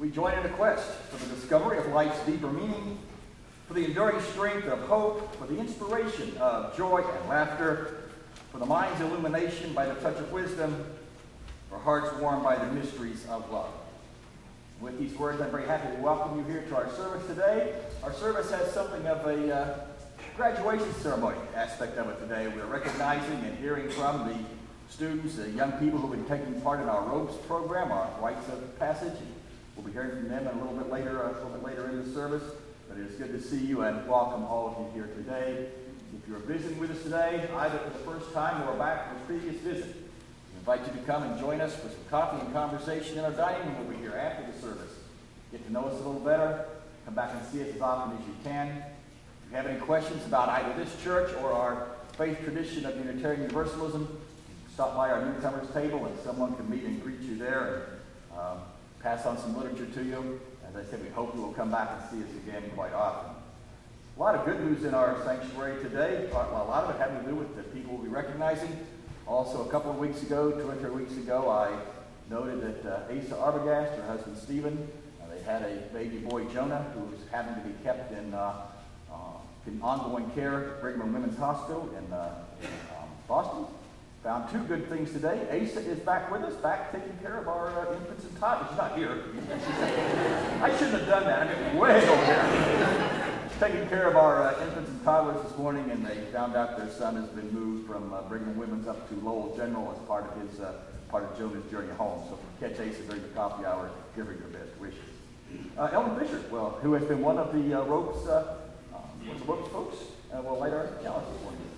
We join in a quest for the discovery of life's deeper meaning, for the enduring strength of hope, for the inspiration of joy and laughter, for the mind's illumination by the touch of wisdom, for hearts warmed by the mysteries of love. With these words, I'm very happy to welcome you here to our service today. Our service has something of a graduation ceremony aspect of it today. We're recognizing and hearing from the students, the young people who have been taking part in our robes program, our rites of passage. We'll be hearing from them a little bit later in the service. But it is good to see you and welcome all of you here today. If you're visiting with us today, either for the first time or back from a previous visit, we invite you to come and join us for some coffee and conversation in our dining room over here after the service. Get to know us a little better. Come back and see us as often as you can. If you have any questions about either this church or our faith tradition of Unitarian Universalism, stop by our newcomers table and someone can meet and greet you there and pass on some literature to you. As I said, we hope you will come back and see us again quite often. A lot of good news in our sanctuary today. A lot of it having to do with the people we'll be recognizing. Also, a couple of weeks ago, 2 or 3 weeks ago, I noted that Asa Arbogast, her husband Stephen, they had a baby boy, Jonah, who was having to be kept in ongoing care at Brigham and Women's Hospital in Boston. Found 2 good things today. Asa is back with us, back taking care of our infants and toddlers. She's not here. I shouldn't have done that. I mean, way over there. Taking care of our infants and toddlers this morning, and they found out their son has been moved from Brigham and Women's up to Lowell General as part of Jonah's journey home. So if you catch Asa during the coffee hour, give her your best wishes. Ellen Fisher, who has been one of the ropes folks, will light our chalice this morning.